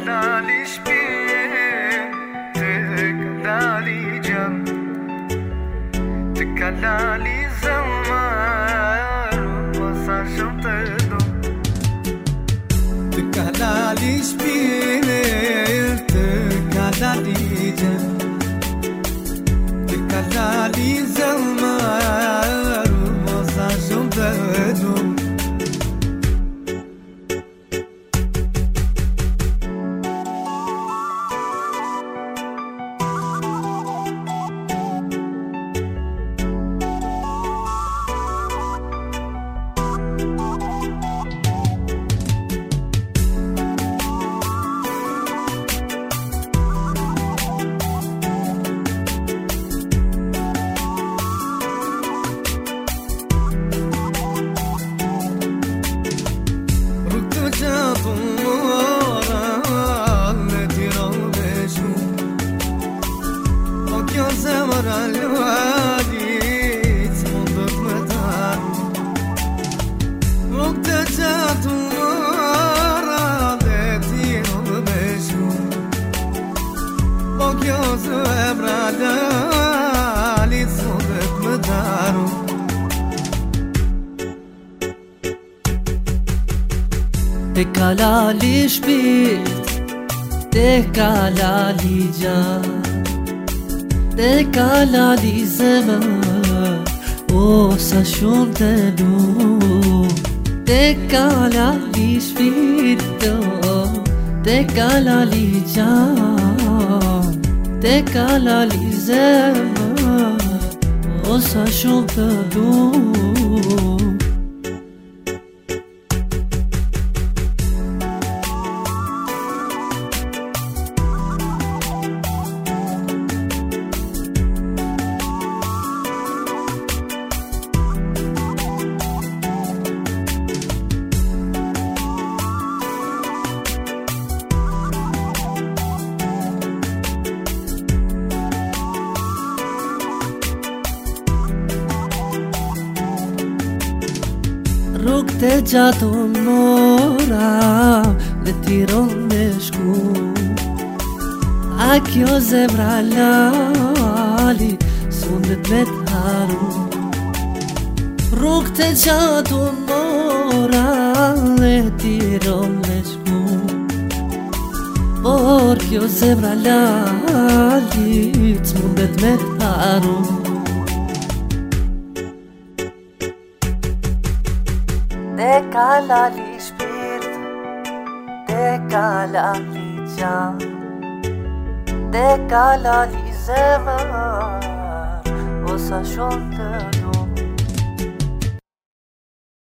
kalla li shpirt, të kalla li gjëm, të kalla li zemër, o sa shumë të du. Të kalla li shpirt, të kalla li gjëm, të kalla li zemër, o sa shumë të du. Zemra l'wadit mundët me taru, nuk të gjatu mëra dhe tiro më beshu, po kjo zemra l'wadit mundët me taru. Te kalla li shpirt, te kalla li gjatë, te kalla li zemër, o sa shumë të du. Te kalla li shpirt, te kalla li gjatë, te kalla li zemër, o sa shumë të du. Rrugë të gjatë mora, dhe tiron me shku, a kjo zemra lali, s'mundet me t'haru. Rrugë të gjatë mora, dhe tiron me shku, por kjo zemra lali, s'mundet me t'haru. Te kalla li shpirt, te kalla li gjatë, te kalla li zemër, o sa shumë të du.